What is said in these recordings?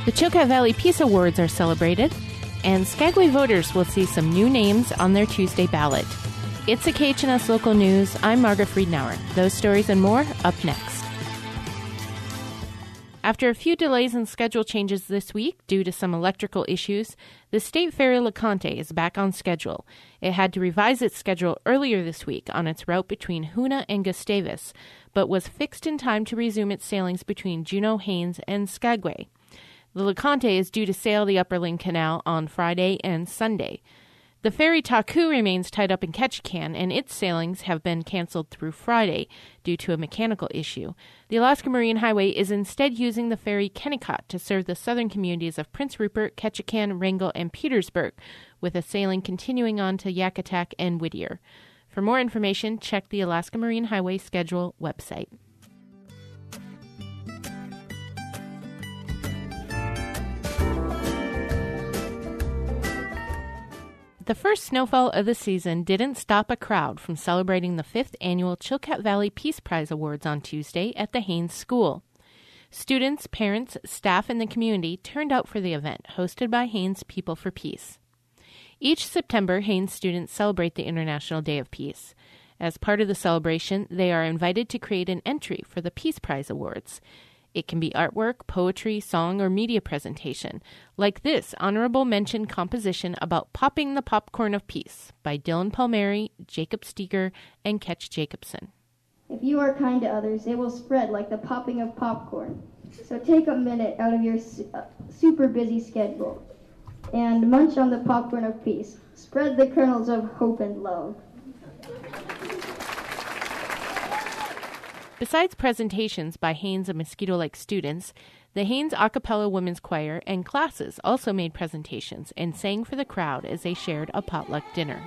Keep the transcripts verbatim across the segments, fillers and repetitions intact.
The Chilkat Valley Peace Awards are celebrated, and Skagway voters will see some new names on their Tuesday ballot. It's a K H N S Local News. I'm Margaret Friedenauer. Those stories and more up next. After a few delays and schedule changes this week due to some electrical issues, the State Ferry LeConte is back on schedule. It had to revise its schedule earlier this week on its route between Hoonah and Gustavus, but was fixed in time to resume its sailings between Juneau, Haines, and Skagway. The LeConte is due to sail the Upperland Canal on Friday and Sunday. The ferry Taku remains tied up in Ketchikan, and its sailings have been canceled through Friday due to a mechanical issue. The Alaska Marine Highway is instead using the ferry Kennecott to serve the southern communities of Prince Rupert, Ketchikan, Wrangell, and Petersburg, with a sailing continuing on to Yakutak and Whittier. For more information, check the Alaska Marine Highway schedule website. The first snowfall of the season didn't stop a crowd from celebrating the fifth annual Chilkat Valley Peace Prize Awards on Tuesday at the Haines School. Students, parents, staff, and the community turned out for the event, hosted by Haines People for Peace. Each September, Haines students celebrate the International Day of Peace. As part of the celebration, they are invited to create an entry for the Peace Prize Awards. It can be artwork, poetry, song, or media presentation, like this honorable mention composition about Popping the Popcorn of Peace by Dylan Palmieri, Jacob Steger, and Ketch Jacobson. If you are kind to others, it will spread like the popping of popcorn. So take a minute out of your su- uh, super busy schedule and munch on the popcorn of peace. Spread the kernels of hope and love. Besides presentations by Haines and Mosquito Lake students, the Haines A Cappella Women's Choir and classes also made presentations and sang for the crowd as they shared a potluck dinner.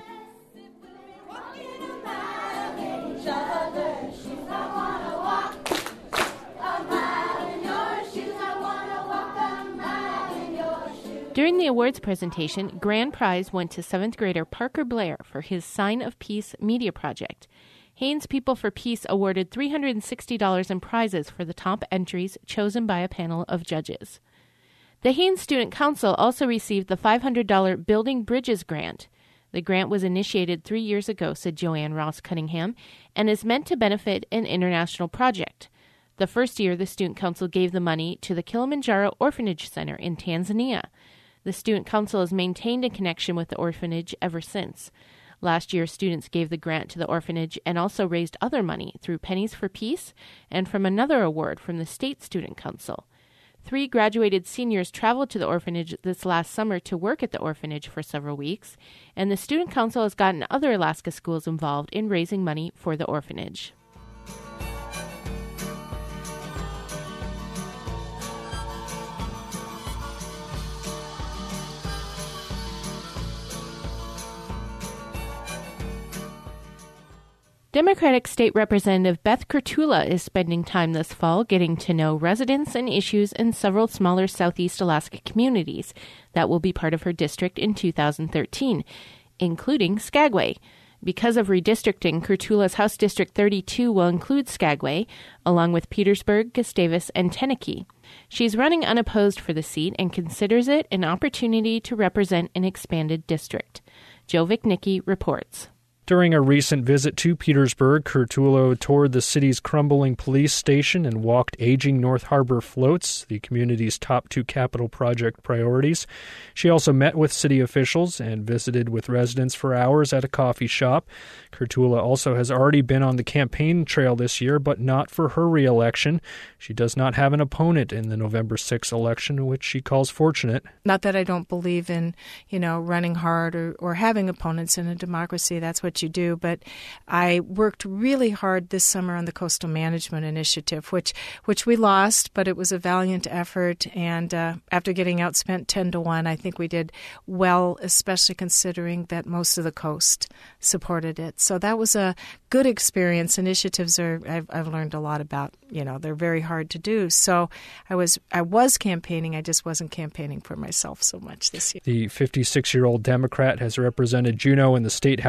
During the awards presentation, grand prize went to seventh grader Parker Blair for his Sign of Peace media project. Haines People for Peace awarded three hundred sixty dollars in prizes for the top entries chosen by a panel of judges. The Haines Student Council also received the five hundred dollars Building Bridges grant. The grant was initiated three years ago, said Joanne Ross Cunningham, and is meant to benefit an international project. The first year, the Student Council gave the money to the Kilimanjaro Orphanage Center in Tanzania. The Student Council has maintained a connection with the orphanage ever since. Last year, students gave the grant to the orphanage and also raised other money through Pennies for Peace and from another award from the State Student Council. Three graduated seniors traveled to the orphanage this last summer to work at the orphanage for several weeks, and the Student Council has gotten other Alaska schools involved in raising money for the orphanage. Democratic State Representative Beth Kurtula is spending time this fall getting to know residents and issues in several smaller Southeast Alaska communities that will be part of her district in two thousand thirteen, including Skagway. Because of redistricting, Kurtula's House District thirty-two will include Skagway, along with Petersburg, Gustavus, and Tenakee. She's running unopposed for the seat and considers it an opportunity to represent an expanded district. Joe Vicnicki reports. During a recent visit to Petersburg, Kurtula toured the city's crumbling police station and walked aging North Harbor floats, the community's top two capital project priorities. She also met with city officials and visited with residents for hours at a coffee shop. Kurtula also has already been on the campaign trail this year, but not for her re-election. She does not have an opponent in the November sixth election, which she calls fortunate. Not that I don't believe in, you know, running hard or, or having opponents in a democracy. That's what you do. But I worked really hard this summer on the Coastal Management Initiative, which which we lost, but it was a valiant effort. And uh, after getting outspent ten to one, I think we did well, especially considering that most of the coast supported it. So that was a good experience. Initiatives are I've, I've learned a lot about. You know, they're very hard to do. So I was I was campaigning. I just wasn't campaigning for myself so much this year. The fifty-six-year-old Democrat has represented Juneau in the State House since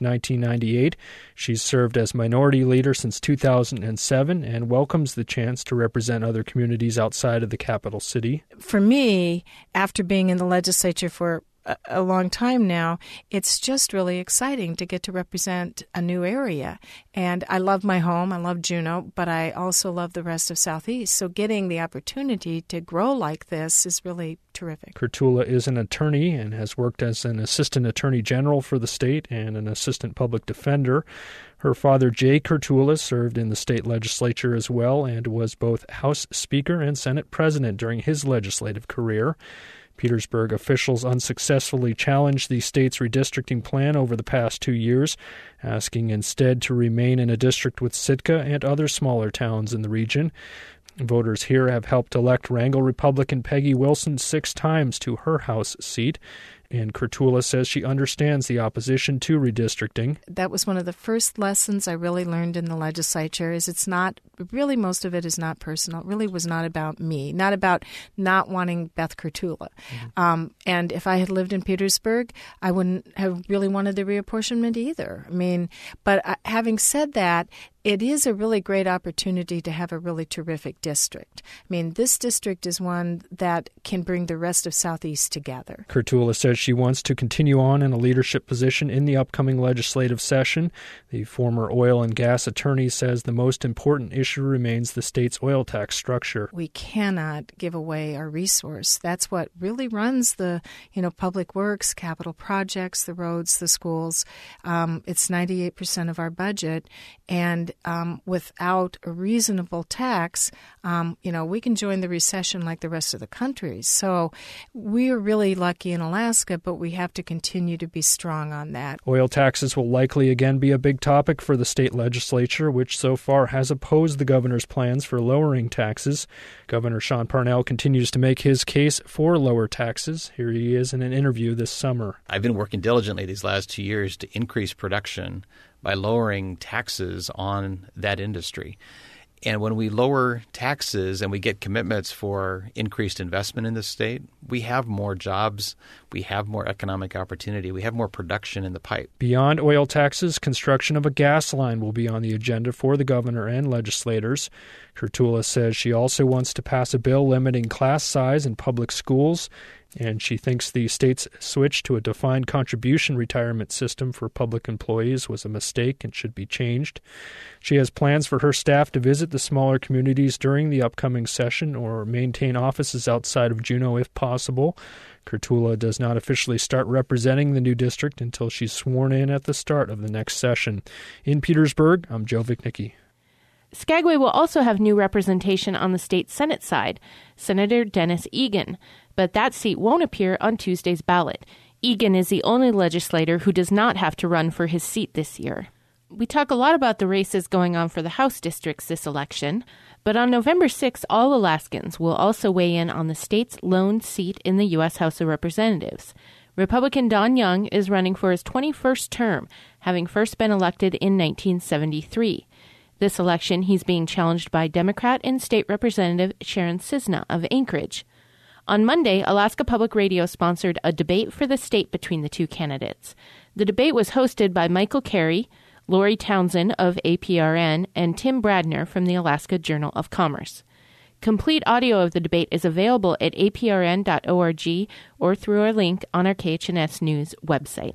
nineteen ninety-eight. She's served as minority leader since two thousand seven and welcomes the chance to represent other communities outside of the capital city. For me, after being in the legislature for a long time now, it's just really exciting to get to represent a new area. And I love my home, I love Juneau, but I also love the rest of Southeast. So getting the opportunity to grow like this is really terrific. Kurtula is an attorney and has worked as an assistant attorney general for the state and an assistant public defender. Her father, Jay Kurtula, served in the state legislature as well and was both House Speaker and Senate President during his legislative career. Petersburg officials unsuccessfully challenged the state's redistricting plan over the past two years, asking instead to remain in a district with Sitka and other smaller towns in the region. Voters here have helped elect Wrangell Republican Peggy Wilson six times to her House seat, and Kurtula says she understands the opposition to redistricting. That was one of the first lessons I really learned in the legislature, is it's not, really most of it is not personal. It really was not about me, not about not wanting Beth Kurtula. Mm-hmm. Um, and if I had lived in Petersburg, I wouldn't have really wanted the reapportionment either. I mean, but uh, having said that, it is a really great opportunity to have a really terrific district. I mean, this district is one that can bring the rest of Southeast together. Kurtula says she wants to continue on in a leadership position in the upcoming legislative session. The former oil and gas attorney says the most important issue remains the state's oil tax structure. We cannot give away our resource. That's what really runs the, you know, public works, capital projects, the roads, the schools. Um, it's ninety-eight percent of our budget, and Um, without a reasonable tax, um, you know, we can join the recession like the rest of the country. So we are really lucky in Alaska, but we have to continue to be strong on that. Oil taxes will likely again be a big topic for the state legislature, which so far has opposed the governor's plans for lowering taxes. Governor Sean Parnell continues to make his case for lower taxes. Here he is in an interview this summer. I've been working diligently these last two years to increase production by lowering taxes on that industry. And when we lower taxes and we get commitments for increased investment in the state, we have more jobs, we have more economic opportunity, we have more production in the pipe. Beyond oil taxes, construction of a gas line will be on the agenda for the governor and legislators. Kurtula says she also wants to pass a bill limiting class size in public schools, and she thinks the state's switch to a defined contribution retirement system for public employees was a mistake and should be changed. She has plans for her staff to visit the smaller communities during the upcoming session or maintain offices outside of Juneau if possible. Kurtula does not officially start representing the new district until she's sworn in at the start of the next session. In Petersburg, I'm Joe Vichnicki. Skagway will also have new representation on the state Senate side, Senator Dennis Egan, but that seat won't appear on Tuesday's ballot. Egan is the only legislator who does not have to run for his seat this year. We talk a lot about the races going on for the House districts this election, but on November sixth, all Alaskans will also weigh in on the state's lone seat in the U S House of Representatives. Republican Don Young is running for his twenty-first term, having first been elected in nineteen seventy-three. This election, he's being challenged by Democrat and State Representative Sharon Cisna of Anchorage. On Monday, Alaska Public Radio sponsored a debate for the state between the two candidates. The debate was hosted by Michael Carey, Lori Townsend of A P R N, and Tim Bradner from the Alaska Journal of Commerce. Complete audio of the debate is available at a p r n dot org or through our link on our K H N S News website.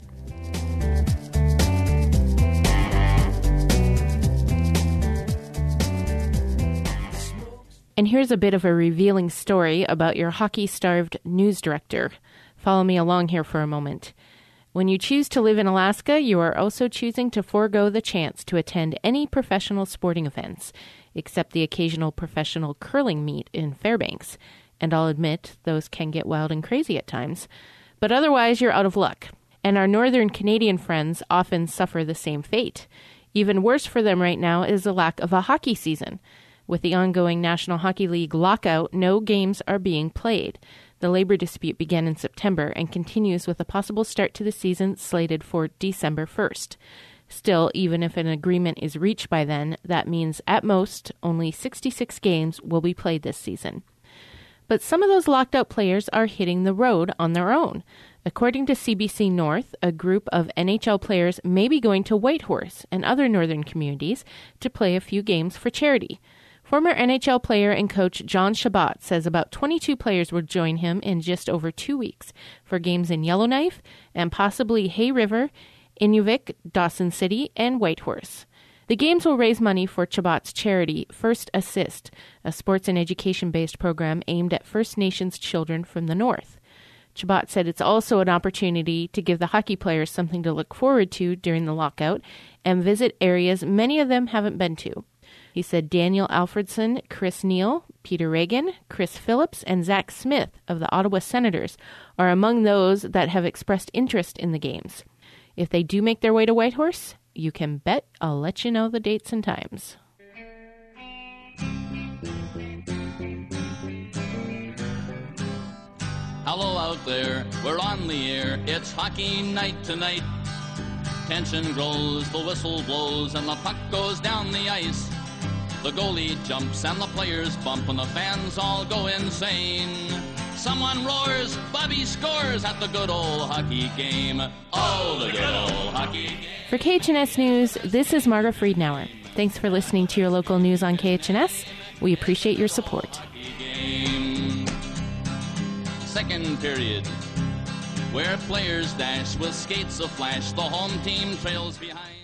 And here's a bit of a revealing story about your hockey-starved news director. Follow me along here for a moment. When you choose to live in Alaska, you are also choosing to forego the chance to attend any professional sporting events, except the occasional professional curling meet in Fairbanks. And I'll admit, those can get wild and crazy at times. But otherwise, you're out of luck. And our northern Canadian friends often suffer the same fate. Even worse for them right now is the lack of a hockey season. With the ongoing National Hockey League lockout, no games are being played. The labor dispute began in September and continues with a possible start to the season slated for December first. Still, even if an agreement is reached by then, that means at most only sixty-six games will be played this season. But some of those locked out players are hitting the road on their own. According to C B C North, a group of N H L players may be going to Whitehorse and other northern communities to play a few games for charity. Former N H L player and coach John Chabot says about twenty-two players will join him in just over two weeks for games in Yellowknife and possibly Hay River, Inuvik, Dawson City, and Whitehorse. The games will raise money for Chabot's charity, First Assist, a sports and education-based program aimed at First Nations children from the North. Chabot said it's also an opportunity to give the hockey players something to look forward to during the lockout and visit areas many of them haven't been to. He said Daniel Alfredson, Chris Neal, Peter Reagan, Chris Phillips, and Zach Smith of the Ottawa Senators are among those that have expressed interest in the games. If they do make their way to Whitehorse, you can bet I'll let you know the dates and times. Hello out there, we're on the air, it's hockey night tonight. Tension grows, the whistle blows, and the puck goes down the ice. The goalie jumps and the players bump and the fans all go insane. Someone roars, Bobby scores at the good old hockey game. Oh, the good old hockey game. For K H N S News, this is Margaret Friedenauer. Thanks for listening to your local news on K H N S. We appreciate your support. Second period, where players dash with skates aflash, the home team trails behind.